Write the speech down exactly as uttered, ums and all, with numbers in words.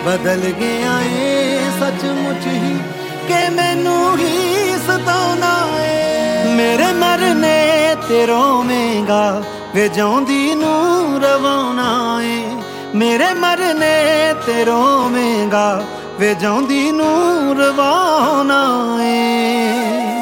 ਬਦਲ ਗਿਆ ਏ ਸੱਚਮੁੱਚ ਹੀ ਕਿ ਮੈਨੂੰ ਹੀ ਸਤਾਉਣਾ ਏ। ਮੇਰੇ ਮਰਨੇ ਤੇ ਰੋਵੇਂਗਾ ਵੇ ਜਿਉਂਦੀ ਨੂੰ ਰਵਾਉਣਾ ਏ। ਮੇਰੇ ਮਰਨੇ ਤੇ ਰੋਵੇਂਗਾ ਵੇ ਜਿਉਂਦੀ ਨੂੰ ਰਵਾਉਣਾ ਏ।